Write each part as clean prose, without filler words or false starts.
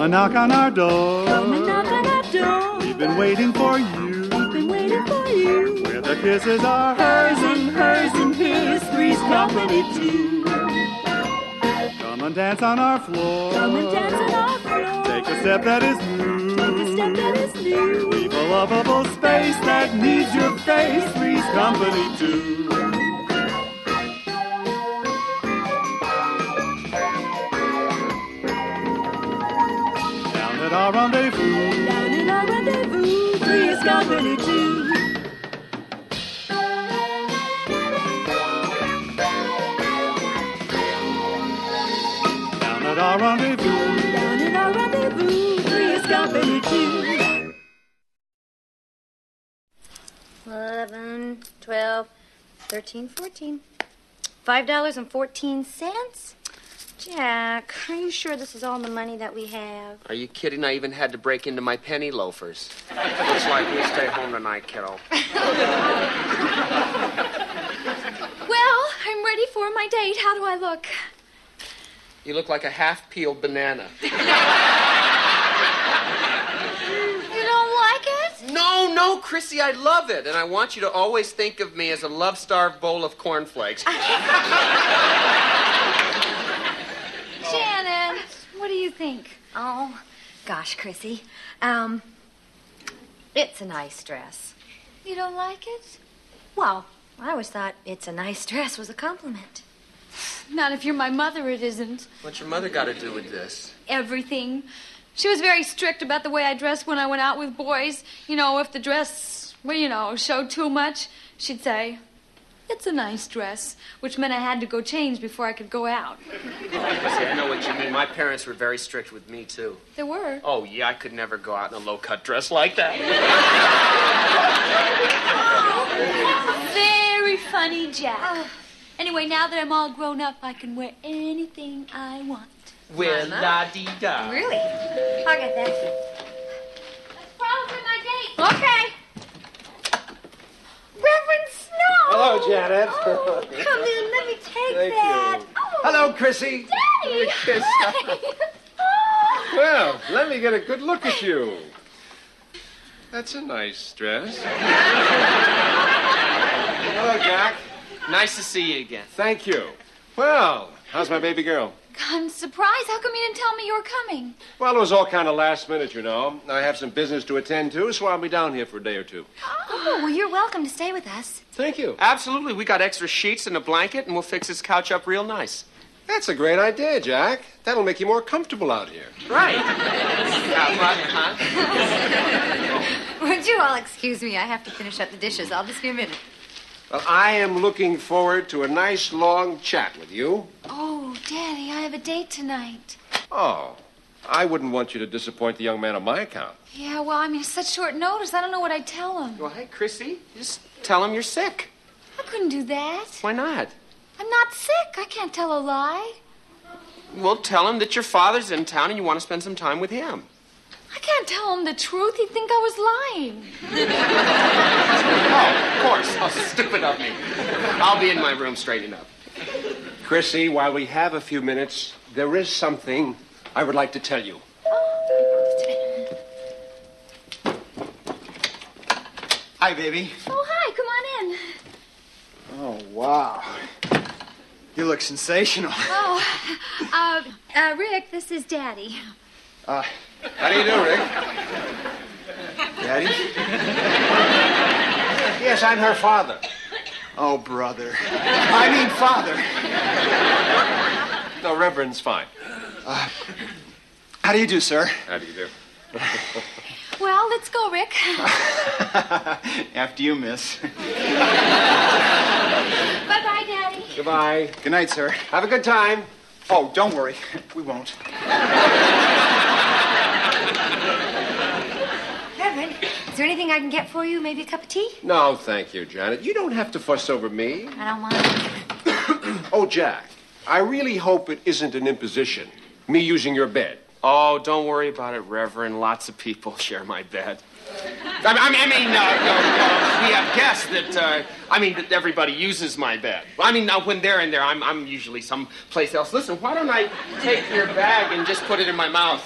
and knock on our door. Come and knock on our door. We've been waiting for you. We've been waiting for you. Where the kisses are hers and his. Three's company too. Come and dance on our floor. Come and dance on our floor. Take a step that is new. Take a step that is new. Leave a lovable space that needs your face. Three's company too. Down at our rendezvous. Down in our rendezvous. Three's company too. Down at our rendezvous. Down in our rendezvous. Three's company too. 11, 12, 13, 14. $5.14? Jack, are you sure this is all the money that we have? Are you kidding? I even had to break into my penny loafers. Looks like we stay home tonight, kiddo. Well, I'm ready for my date. How do I look? You look like a half-peeled banana. You don't like it? No, Chrissy, I love it. And I want you to always think of me as a love-starved bowl of cornflakes. Janet, what do you think? Oh, gosh, Chrissy. It's a nice dress. You don't like it? Well, I always thought it's a nice dress was a compliment. Not if you're my mother, it isn't. What's your mother got to do with this? Everything. She was very strict about the way I dressed when I went out with boys. You know, if the dress, showed too much, she'd say, "It's a nice dress," which meant I had to go change before I could go out. Chrissy, I know what you mean. My parents were very strict with me, too. They were. Oh, yeah, I could never go out in a low-cut dress like that. Very funny, Jack. Anyway, now that I'm all grown up, I can wear anything I want. Well, la-dee-da. Really? I'll get that. Let's follow for my date. Okay. Reverend Snow! Hello, Janet. Oh, come in. Let me take Thank that. you. Oh, Hello, Chrissy. Daddy! Kiss. Oh. Well, let me get a good look at you. That's a nice dress. Hello, Jack. Nice to see you again. Thank you. Well, how's my baby girl? I'm surprised. How come you didn't tell me you were coming? Well, it was all kind of last minute, you know. I have some business to attend to, so I'll be down here for a day or two. Oh, well, you're welcome to stay with us. Thank you. Absolutely. We got extra sheets and a blanket, and we'll fix this couch up real nice. That's a great idea, Jack. That'll make you more comfortable out here. Right. Huh? Would you all excuse me? I have to finish up the dishes. I'll just be a minute. Well, I am looking forward to a nice long chat with you. Oh, Daddy, I have a date tonight. Oh, I wouldn't want you to disappoint the young man on my account. Yeah, well, it's such short notice. I don't know what I'd tell him. Well, hey, Chrissy, just tell him you're sick. I couldn't do that. Why not? I'm not sick. I can't tell a lie. Well, tell him that your father's in town and you want to spend some time with him. I can't tell him the truth. He'd think I was lying. Oh, of course. Oh, stupid of me. I'll be in my room straightening up. Chrissy, while we have a few minutes, there is something I would like to tell you. Hi, baby. Oh, hi. Come on in. Oh, wow. You look sensational. Oh, Rick, this is Daddy. How do you do, Rick? Daddy? Yes, I'm her father. Oh, brother. I mean, father. No, Reverend's fine. How do you do, sir? How do you do? Well, let's go, Rick. After you, miss. Bye-bye, Daddy. Goodbye. Good night, sir. Have a good time. Oh, don't worry. We won't. Reverend, is there anything I can get for you? Maybe a cup of tea? No, thank you, Janet. You don't have to fuss over me. I don't want to. Oh, Jack, I really hope it isn't an imposition, me using your bed. Oh, don't worry about it, Reverend. Lots of people share my bed. We have guests that, that everybody uses my bed. Now, when they're in there, I'm usually someplace else. Listen, why don't I take your bag and just put it in my mouth?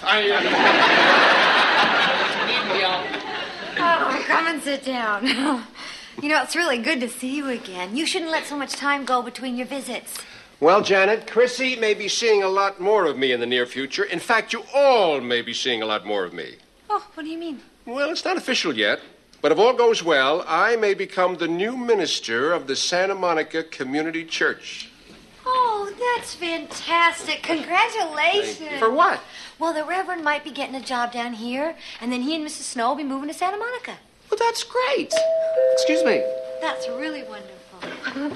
Oh, come and sit down. You know, it's really good to see you again. You shouldn't let so much time go between your visits. Well, Janet, Chrissy may be seeing a lot more of me in the near future. In fact, you all may be seeing a lot more of me. Oh, what do you mean? Well, it's not official yet, but if all goes well, I may become the new minister of the Santa Monica Community Church. Oh, that's fantastic. Congratulations. For what? Well, the Reverend might be getting a job down here, and then he and Mrs. Snow will be moving to Santa Monica. Well, that's great. Excuse me. That's really wonderful.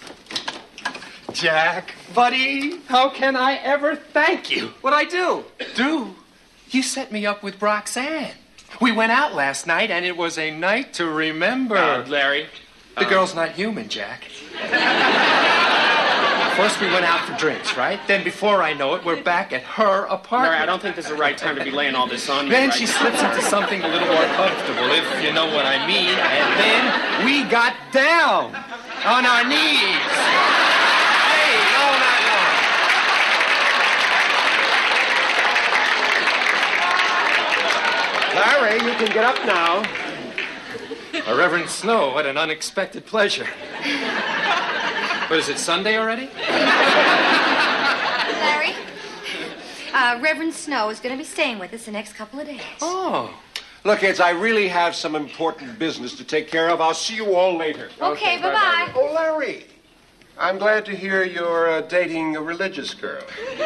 Jack, buddy, how can I ever thank you? What'd I do? You set me up with Roxanne. We went out last night, and it was a night to remember. Larry. The girl's not human, Jack. First we went out for drinks, right? Then before I know it, we're back at her apartment. Larry, I don't think this is the right time to be laying all this on you. Then right she now. slips into something a little more comfortable, if you know what I mean. And then we got down on our knees. Hey, no, not no. Larry, you can get up now. Reverend Snow, what an unexpected pleasure. What is it, Sunday already? Larry, Reverend Snow is going to be staying with us the next couple of days. Oh. Look, kids, I really have some important business to take care of. I'll see you all later. Okay, bye-bye. Oh, Larry, I'm glad to hear you're dating a religious girl.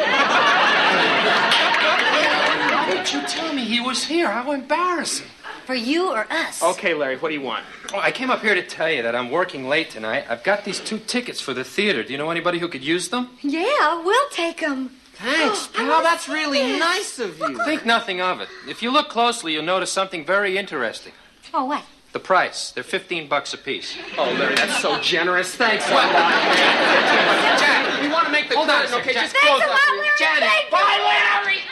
Didn't you tell me he was here? How embarrassing. For you or us? Okay, Larry, what do you want? Oh, I came up here to tell you that I'm working late tonight. I've got these 2 tickets for the theater. Do you know anybody who could use them? Yeah, we'll take them. Thanks, pal. That's really nice of you. Think nothing of it. If you look closely, you'll notice something very interesting. Oh, what? The price. They're $15 apiece. Oh, Larry, that's so generous. Thanks a lot, man. Jack, we want to make the Hold on a curtain, okay? second, Just Jack. close Thanks a up. lot, Larry. Janet, Thank you. bye, Larry.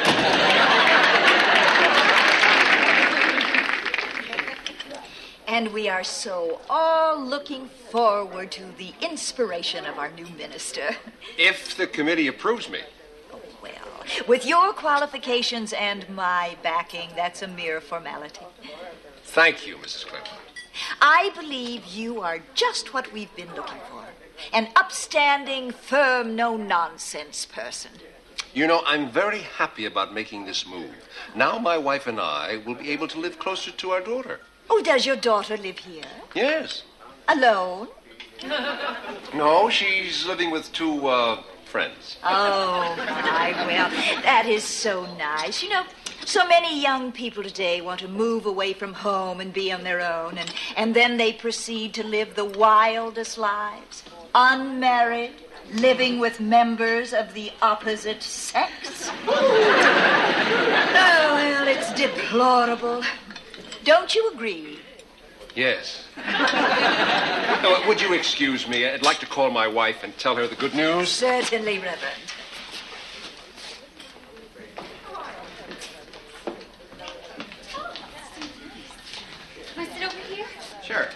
And we are so all looking forward to the inspiration of our new minister. If the committee approves me. Well, with your qualifications and my backing, that's a mere formality. Thank you, Mrs. Clinton. I believe you are just what we've been looking for. An upstanding, firm, no-nonsense person. You know, I'm very happy about making this move. Now my wife and I will be able to live closer to our daughter. Oh, does your daughter live here? Yes. Alone? No, she's living with 2 friends. Oh, my, well, that is so nice. You know, so many young people today want to move away from home and be on their own, and then they proceed to live the wildest lives. Unmarried, living with members of the opposite sex. Oh, well, it's deplorable. Don't you agree? Yes. Would you excuse me? I'd like to call my wife and tell her the good news. Certainly, Reverend. Can I sit over here? Sure.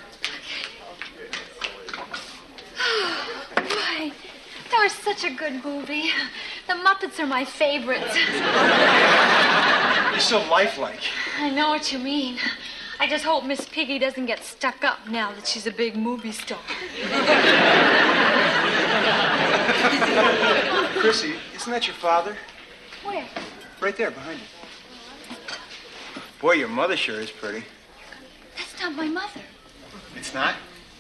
Boy, that was such a good movie. The Muppets are my favorites. You're so lifelike. I know what you mean. I just hope Miss Piggy doesn't get stuck up now that she's a big movie star. Chrissy, isn't that your father? Where? Right there, behind you. Boy, your mother sure is pretty. That's not my mother. It's not?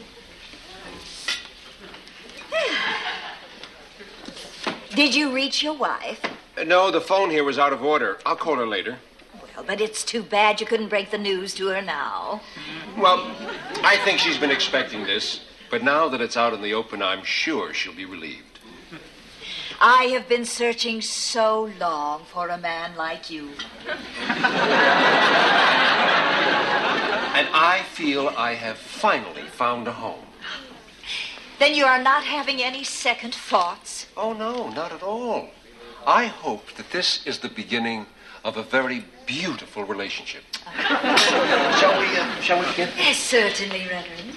Did you reach your wife? No, the phone here was out of order. I'll call her later. Well, but it's too bad you couldn't break the news to her now. Well, I think she's been expecting this, but now that it's out in the open, I'm sure she'll be relieved. I have been searching so long for a man like you. And I feel I have finally found a home. Then you are not having any second thoughts? Oh, no, not at all. I hope that this is the beginning of a very beautiful relationship. Shall we begin? Yes, certainly, Reverend.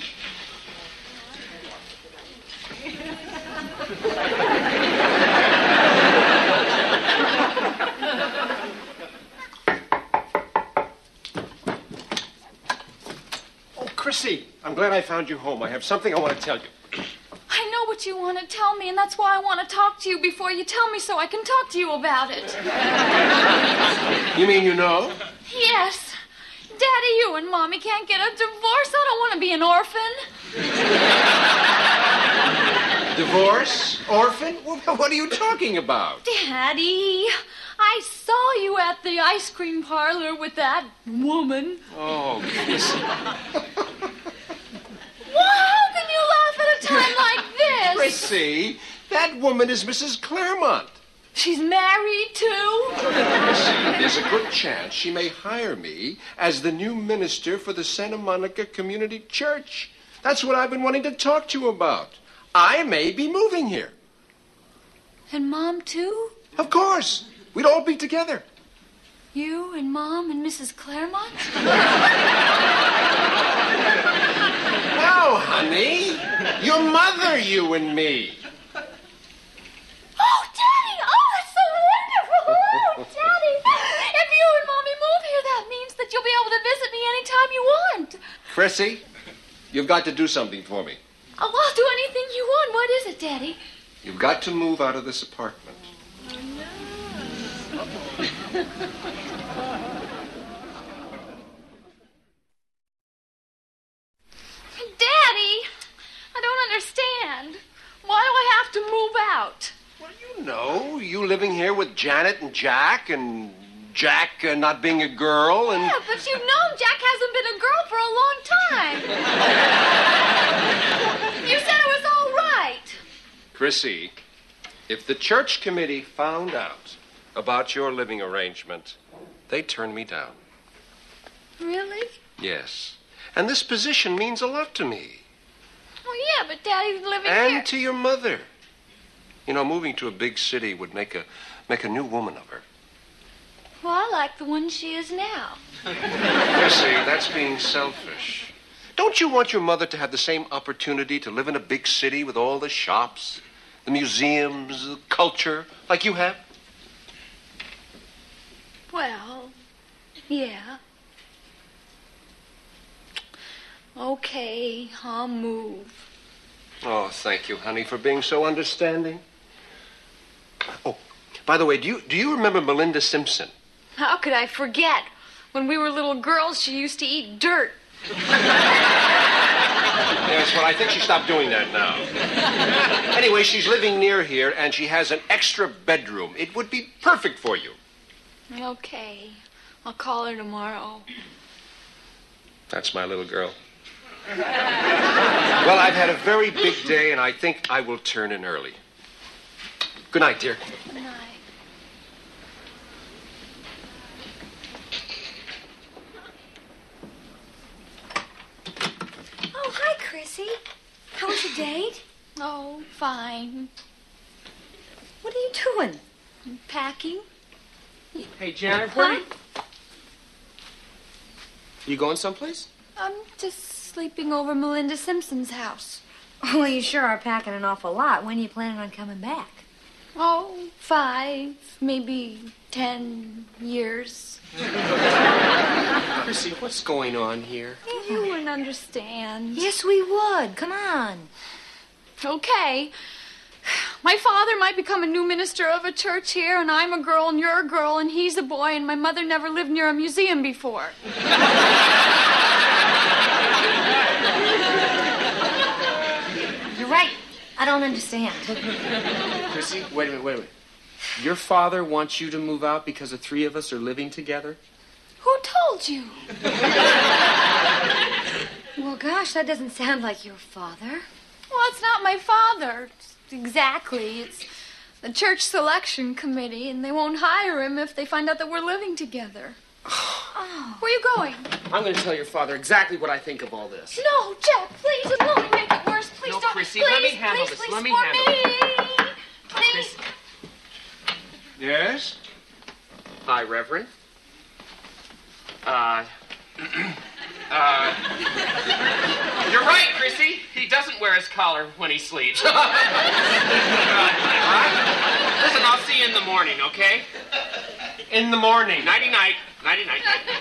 Oh, Chrissy, I'm glad I found you home. I have something I want to tell you. I know what you want to tell me, and that's why I want to talk to you before you tell me so I can talk to you about it. You mean you know? Yes. Daddy, you and Mommy can't get a divorce. I don't want to be an orphan. Divorce? Orphan? What are you talking about? Daddy, I saw you at the ice cream parlor with that woman. Oh, Chrissy. Well, how can you laugh at a time like this? Chrissy, that woman is Mrs. Claremont. She's married, too? Chrissy, there's a good chance she may hire me as the new minister for the Santa Monica Community Church. That's what I've been wanting to talk to you about. I may be moving here. And Mom, too? Of course. We'd all be together. You and Mom and Mrs. Claremont? No, honey. Your mother, you and me. Oh, Daddy! Oh, that's so wonderful! Oh, Daddy! If you and Mommy move here, that means that you'll be able to visit me anytime you want. Chrissy, you've got to do something for me. Oh, I'll do anything you want. What is it, Daddy? You've got to move out of this apartment. Daddy, I don't understand. Why do I have to move out? Well, you know, you living here with Janet and Jack not being a girl and... Yeah, but you know Jack hasn't been a girl for a long time. You said it was all right. Chrissy, if the church committee found out about your living arrangement, they'd turn me down. Really? Yes. And this position means a lot to me. Well, yeah, but Daddy's living And here. to your mother. You know, moving to a big city would make a new woman of her. Well, I like the one she is now. Chrissy, that's being selfish. Don't you want your mother to have the same opportunity to live in a big city with all the shops, the museums, the culture, like you have? Well, yeah. Okay, I'll move. Oh, thank you, honey, for being so understanding. Oh, by the way, do you remember Melinda Simpson? How could I forget? When we were little girls, she used to eat dirt. Yes, well, I think she stopped doing that now. Anyway, she's living near here, and she has an extra bedroom. It would be perfect for you. Okay, I'll call her tomorrow. That's my little girl. Well, I've had a very big day, and I think I will turn in early. Good night, dear. Good night. Oh, hi, Chrissy. How was your date? Oh, fine. What are you doing? Packing? Hey, Janet, where you going someplace? I'm just sleeping over Melinda Simpson's house. Well, you sure are packing an awful lot. When are you planning on coming back? Oh, 5, maybe 10 years. Chrissy, what's going on here? You wouldn't understand. Yes, we would. Come on. Okay. My father might become a new minister of a church here, and I'm a girl, and you're a girl, and he's a boy, and my mother never lived near a museum before. You're right. I don't understand. Chrissy, wait a minute. Your father wants you to move out because the three of us are living together? Who told you? Well, gosh, that doesn't sound like your father. Well, it's not my father. Exactly. It's the church selection committee, and they won't hire him if they find out that we're living together. Oh. Where are you going? I'm going to tell your father exactly what I think of all this. No, Jack, please. It will only make it worse. Please No, don't. Chrissy, please, let me handle please, this. Please, Let me for handle me. Please. Chrissy. Yes? Hi, Reverend. You're right, Chrissy. He doesn't wear his collar when he sleeps. All right? Listen, I'll see you in the morning, okay? In the morning. Nighty-night. Nighty-night.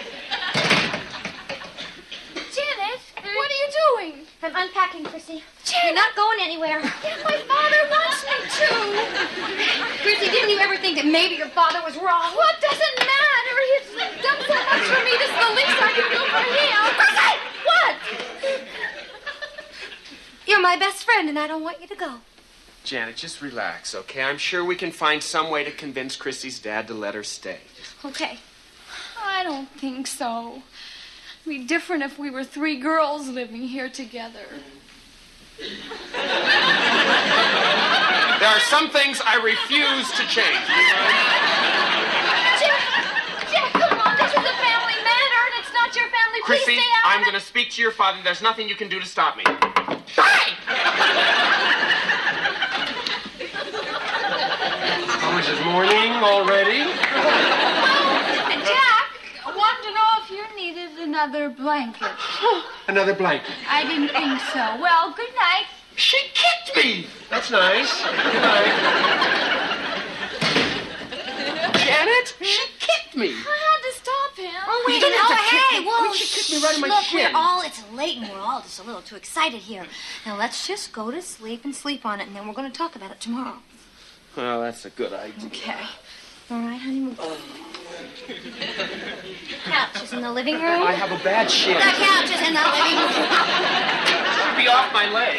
Janet, what are you doing? I'm unpacking, Chrissy. Janet! You're not going anywhere. Yeah, my father wants me to. Chrissy, didn't you ever think that maybe your father was wrong? What doesn't matter? He's done so much for me. This is the least I can do for him. Chrissy! What? You're my best friend, and I don't want you to go. Janet, just relax, okay? I'm sure we can find some way to convince Chrissy's dad to let her stay. Okay. I don't think so. It'd be different if we were 3 girls living here together. There are some things I refuse to change. Jack, come on. This is a family matter, and it's not your family. Please Chrissy, stay out I'm of going to speak to your father. There's nothing you can do to stop me. Oh, is it morning already? Jack, I wanted to know if you needed another blanket. Another blanket. I didn't think so. Well, good night. She kicked me. That's nice. Good night. Janet, she kicked me. I had to stop him. Oh, wait, don't have to kick hey, me. whoa. She kicked me right in my Look, shin. it's late and we're all just a little too excited here. Now, let's just go to sleep and sleep on it, and then we're going to talk about it tomorrow. Well, that's a good idea. Okay. All right, honey. Couch is in the living room. I have a bad shin. The couch is in the living room. It'll be off my leg.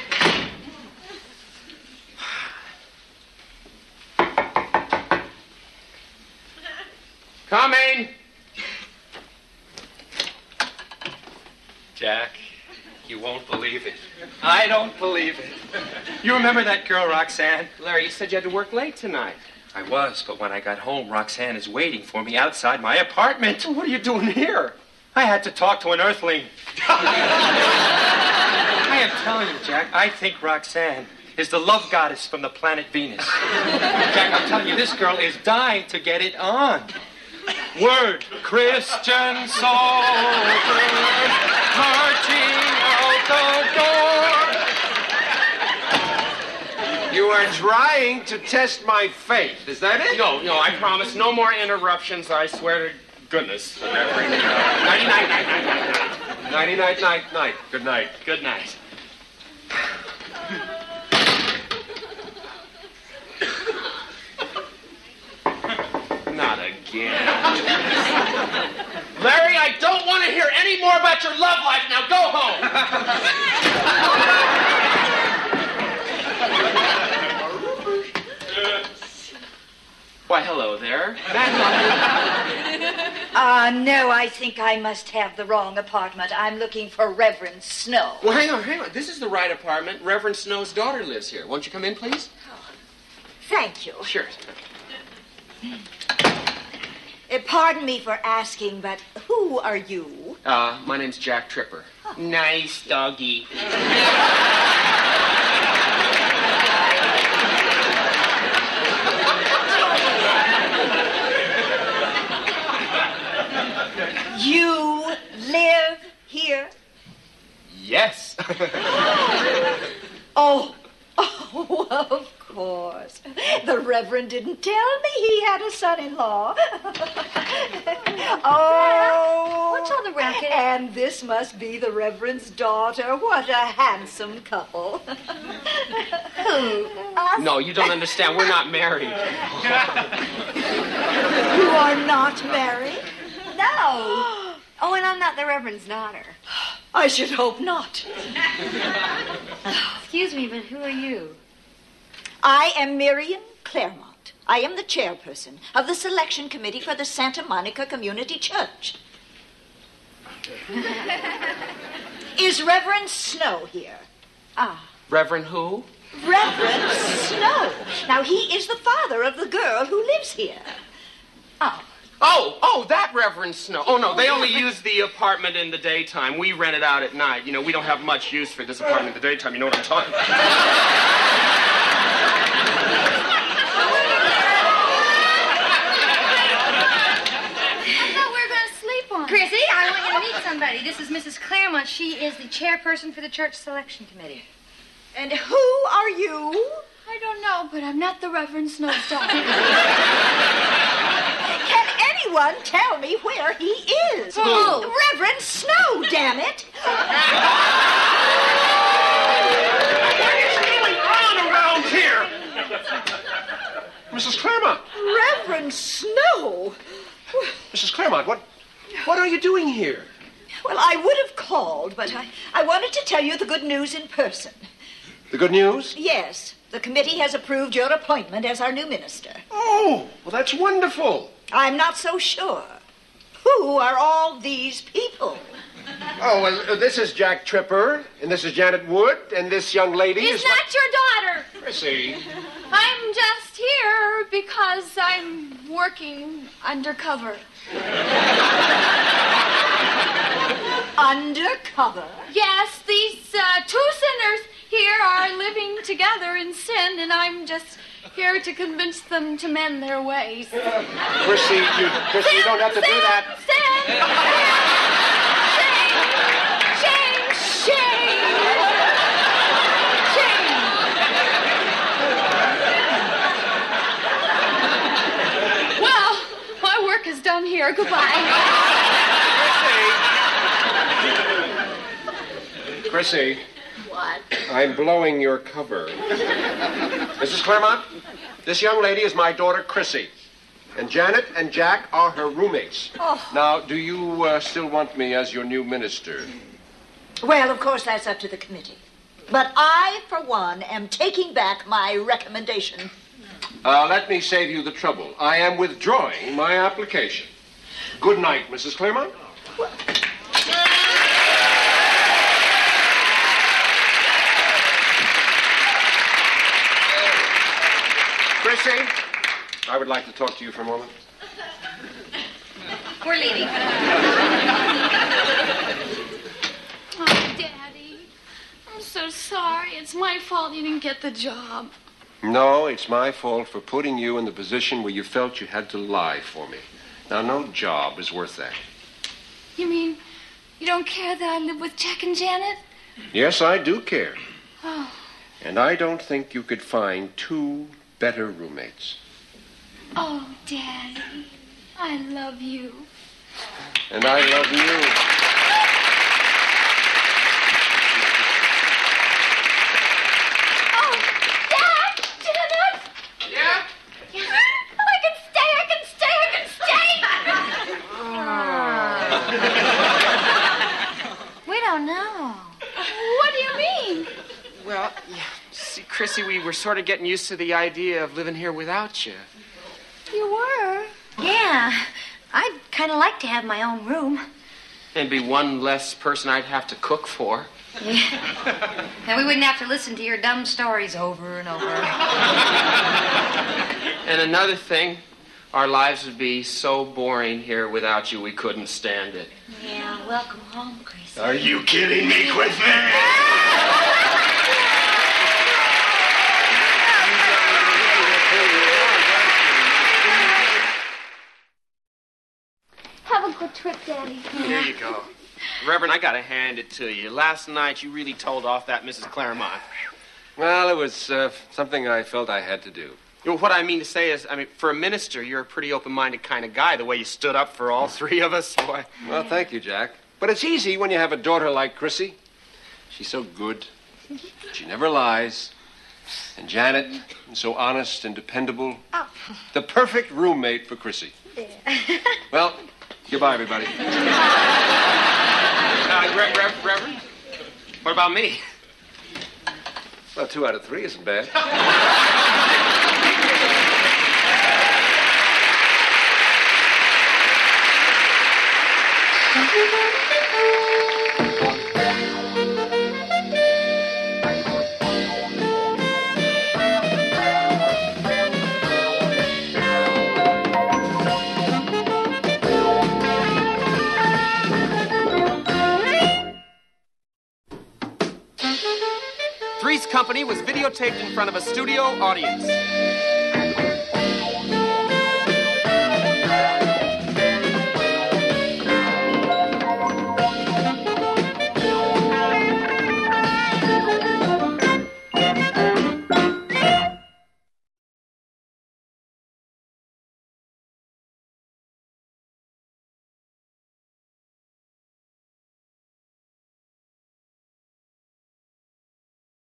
Coming. Jack, you won't believe it. I don't believe it. You remember that girl, Roxanne? Larry, you said you had to work late tonight. I was, but when I got home, Roxanne is waiting for me outside my apartment. What are you doing here? I had to talk to an earthling. I am telling you, Jack, I think Roxanne is the love goddess from the planet Venus. Jack, I'm telling you, this girl is dying to get it on. Word, Christian soldiers marching out the door. You are trying to test my faith. Is that it? No, I promise. No more interruptions, I swear to goodness. Nighty-night, night. Nighty-night, night, night. Good night. Good night. Not again. Larry, I don't want to hear any more about your love life. Now go home. Why, hello there. No, I think I must have the wrong apartment. I'm looking for Reverend Snow. Well, hang on. This is the right apartment. Reverend Snow's daughter lives here. Won't you come in, please? Thank you. Sure. Pardon me for asking, but who are you? My name's Jack Tripper. Nice doggy. You live here? Yes. Oh, of course. The Reverend didn't tell me he had a son-in-law. Oh. What's all the racket? And this must be the Reverend's daughter. What a handsome couple. Who? Us? No, you don't understand. We're not married. You are not married? No. Oh, and I'm not the Reverend's daughter. I should hope not. Excuse me, but who are you? I am Miriam Claremont. I am the chairperson of the selection committee for the Santa Monica Community Church. Is Reverend Snow here? Ah. Reverend who? Reverend Snow. Now, he is the father of the girl who lives here. Oh, that Reverend Snow. Oh, no, they only use the apartment in the daytime. We rent it out at night. You know, we don't have much use for this apartment in the daytime. You know what I'm talking about? somebody. This is Mrs. Claremont. She is the chairperson for the church selection committee. And who are you? I don't know, but I'm not the Reverend Snow's daughter. Can anyone tell me where he is? Who? Reverend Snow, damn it! What is going on around here? Mrs. Claremont. Reverend Snow? Mrs. Claremont, what are you doing here? Well, I would have called, but I wanted to tell you the good news in person. The good news? Yes, the committee has approved your appointment as our new minister. Oh, well, that's wonderful. I'm not so sure. Who are all these people? Oh, well, this is Jack Tripper, and this is Janet Wood, and this young lady Is is... that your daughter? Chrissy. I'm just here because I'm working undercover. Undercover? Yes, these two sinners here are living together in sin, and I'm just here to convince them to mend their ways. Chrissy, you don't have to do that. Sin! Shame! Shame! Well, my work is done here. Goodbye. Chrissy. What? I'm blowing your cover. Mrs. Claremont, this young lady is my daughter, Chrissy. And Janet and Jack are her roommates. Oh. Now, do you still want me as your new minister? Well, of course, that's up to the committee. But I, for one, am taking back my recommendation. Let me save you the trouble. I am withdrawing my application. Good night, Mrs. Claremont. Chrissy, I would like to talk to you for a moment. We're leaving. Oh, Daddy, I'm so sorry. It's my fault you didn't get the job. No, it's my fault for putting you in the position where you felt you had to lie for me. Now, no job is worth that. You mean you don't care that I live with Jack and Janet? Yes, I do care. Oh. And I don't think you could find two better roommates. Oh, Daddy, I love you. And I love you. Oh, Dad, Janet. Yeah? I can stay. We don't know. What do you mean? Well, yeah, see, Chrissy, we were sort of getting used to the idea of living here without you. You were? Yeah, I'd kind of like to have my own room. And be one less person I'd have to cook for. Yeah. And we wouldn't have to listen to your dumb stories over and over. And another thing, our lives would be so boring here without you, we couldn't stand it. Yeah, welcome home, Gracie. Are you kidding me? Quit that! Have a good trip, Daddy. Here you go. Reverend, I gotta hand it to you. Last night, you really told off that Mrs. Claremont. Well, it was something I felt I had to do. You know, what I mean to say is, for a minister, you're a pretty open-minded kind of guy, the way you stood up for all three of us. Boy. Well, thank you, Jack. But it's easy when you have a daughter like Chrissy. She's so good. She never lies. And Janet, so honest and dependable. Oh. The perfect roommate for Chrissy. Well, goodbye, everybody. Reverend? What about me? Well, 2 out of 3 isn't bad. Three's Company was videotaped in front of a studio audience.